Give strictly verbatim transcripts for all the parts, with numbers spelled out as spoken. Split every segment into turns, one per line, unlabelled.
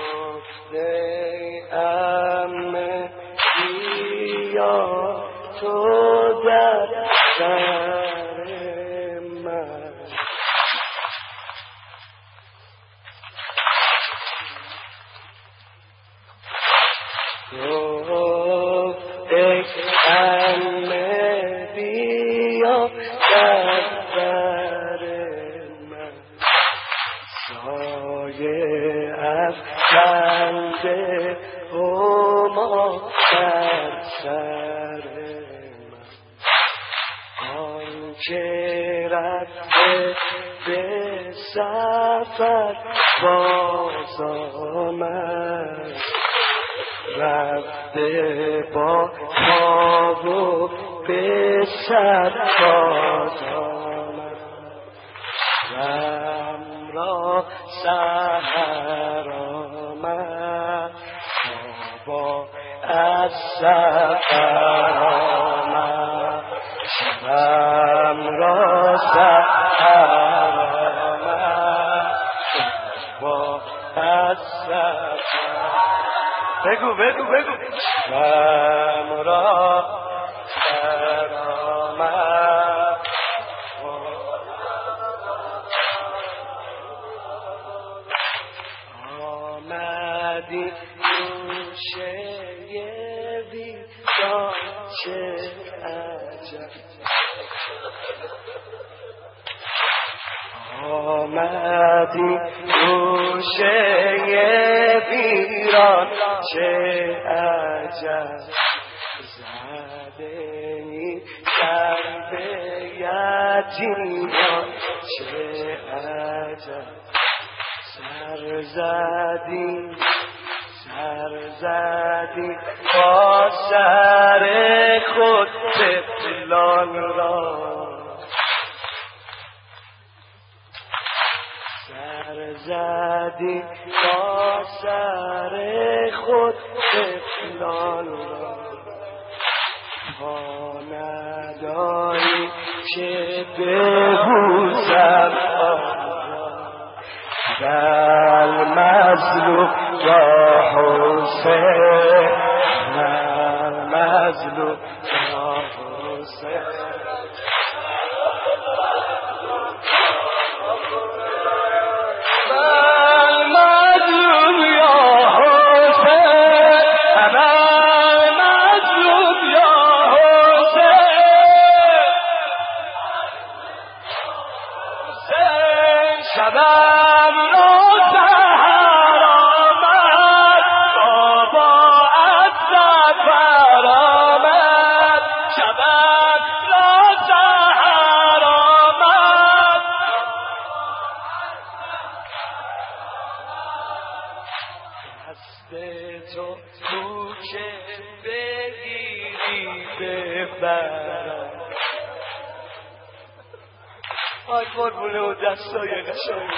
امه بیا تو در سر من گفت ای امه بیا در سر من سایه از خنده هما در سر من آن که رفته به سفر باز آمد رفته با خواب و به سر باز آمد غم را سحر آمد خوابا از سفر آمد غم را سحر آمد خوابا از سفر بگو بگو بگو غم را سحر آمد آمدی گوشه ویران چه عجب آمدی گوشه ویران چه عجب زده می سر به یتیمان چه عجب سر زدی سر زدی با سر خود طفلان را سر زدی با سر خود طفلان را تا نداری چه ببوسم در مظلوم یا حسین در مظلوم یا حسین شبم را سحر آمد بابا از سفر آمد شبم را سحر آمد دست تو تو که بگیری ببرم آی قربونه و دستای قشنگ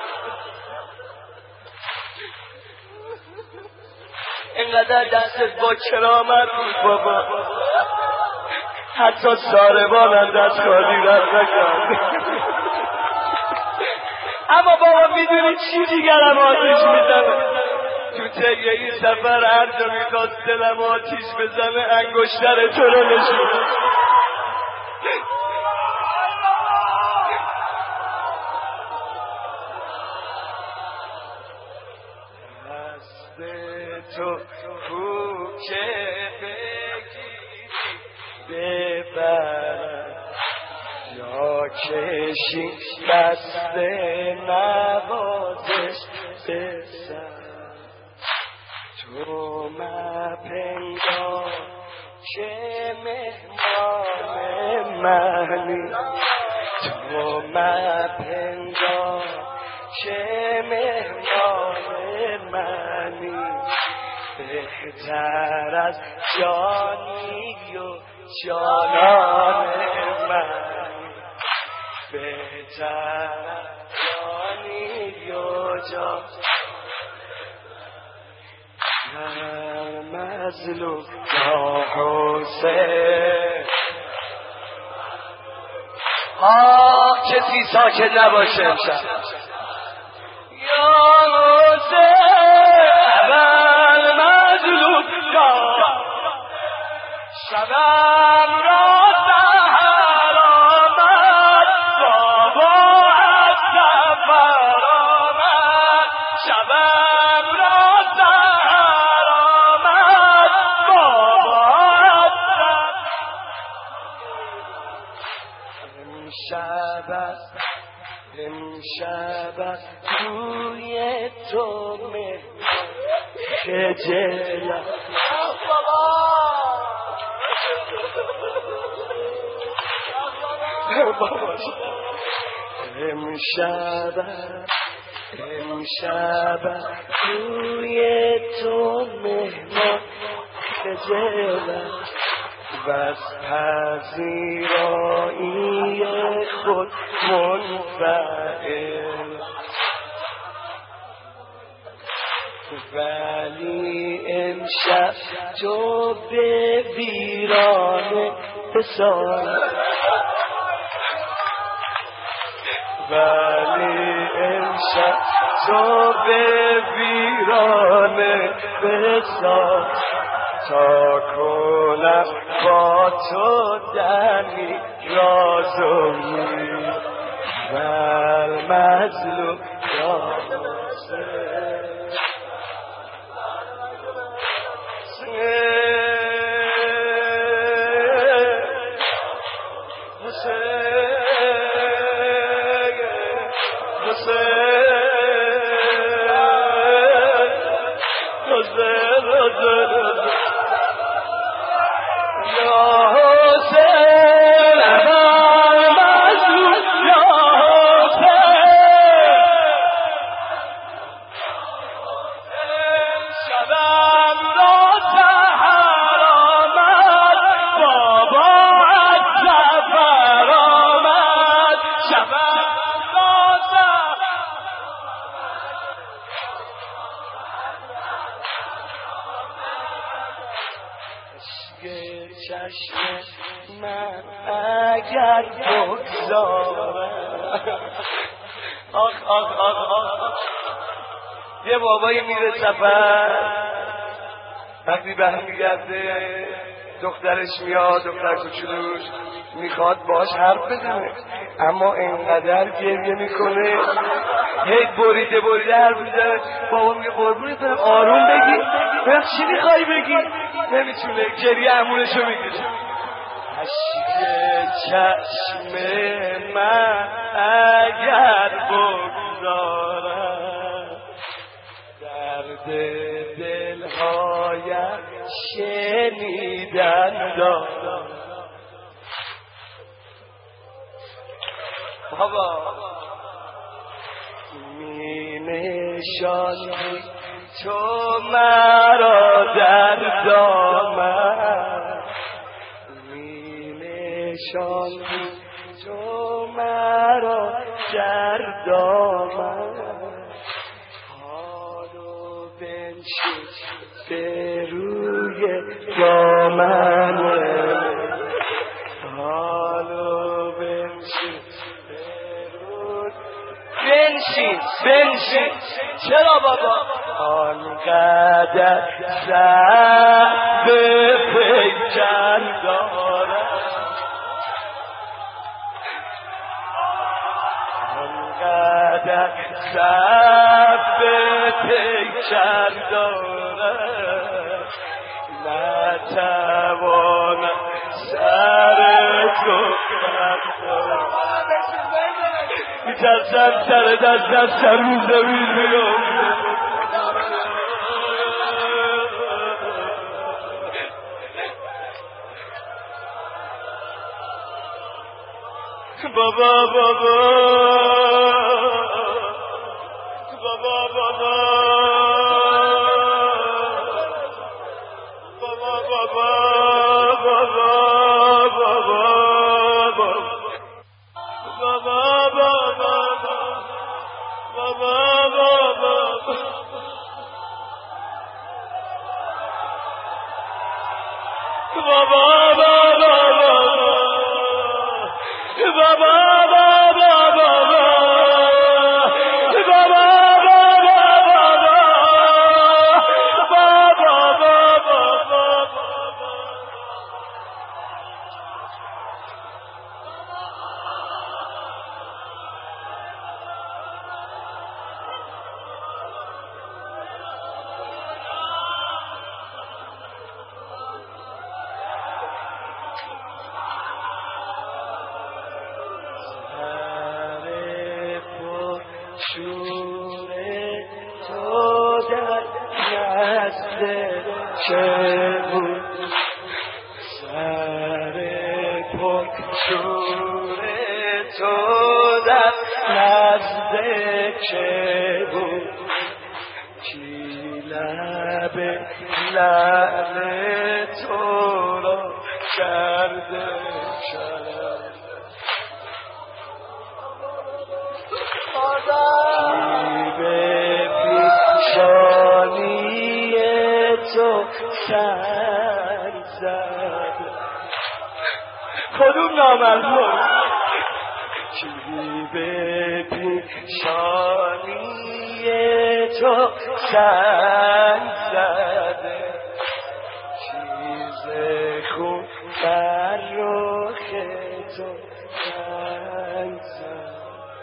اینقدر دستت با کرامت بود بابا حتی ساربان هم دست خالی رد نکرد اما بابا میدونی چی دیگرم آتیش میزنه تو طی این سفر هر جا میخواست دلم آتیش بزنه انگشتر تو رو نشون تو کو که بگیری ببرد یا کشی دست نوازش بزن تو مپندار که مهمان منی تو مپندار که مهمان منی بهتر از جانی و جانان من بهتر از جانی و جان مظلوم یا حسین آه کسی ساکت نباشه امشب یا حسین شبم را سحر آمد بابا امشب است امشب است روی تو مهر خجلم امشب امشب روی تو مهمان خجلم و از پذیرایی خود منفعل ولی امشب تو به ویرانه بسار ولی امشب تو به ویرانه بسار تا کنم با تو دمی رازومی و المظلوم چشم من اگر بگذارم آخ آخ آخ آخ یه بابایی میره سفر وقتی برمیگرده دخترش میاد دختر کوچولوش میخواد باش حرف بزنه اما اینقدر گریه میکنه هی بریده بریده حرف میزنه بابا میگه قربونت برم آروم بگی برم چی میخوای بگی نمیتونه گریه امونشو میگیره اشک چشم من اگر بگذارم درد دلهایم شنیدن دارم بابا می نشانی تو مرا در دامن می نشانی تو مرا در دامن حالو بنشین به روی دامن حالو بنشین بنشین بنشین چرا بابا آنقدر سر به پیکر دارم آنقدر سر به پیکر دارم نتوانم سر تو کنم میترسم سر دستم سر رو زمین بیام بابا بابا بابا بابا بابا بابا بابا در نزد که بود سر پرشور تو در نزد که بود کی لب لعل تو را کرده شد پیشانی تو سر زد کدوم نامرد کی به پیشانی تو سر زده چیز خوب بر رخ تو سر زد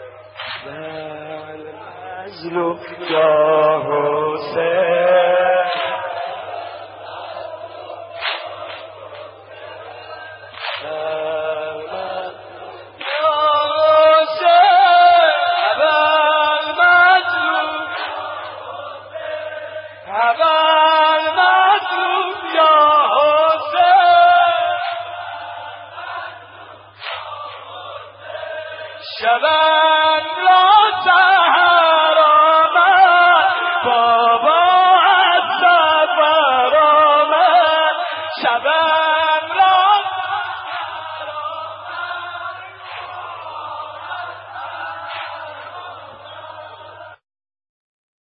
مظلوم یا حسین شبن را سهر آمد بابا از سفر آمد شبن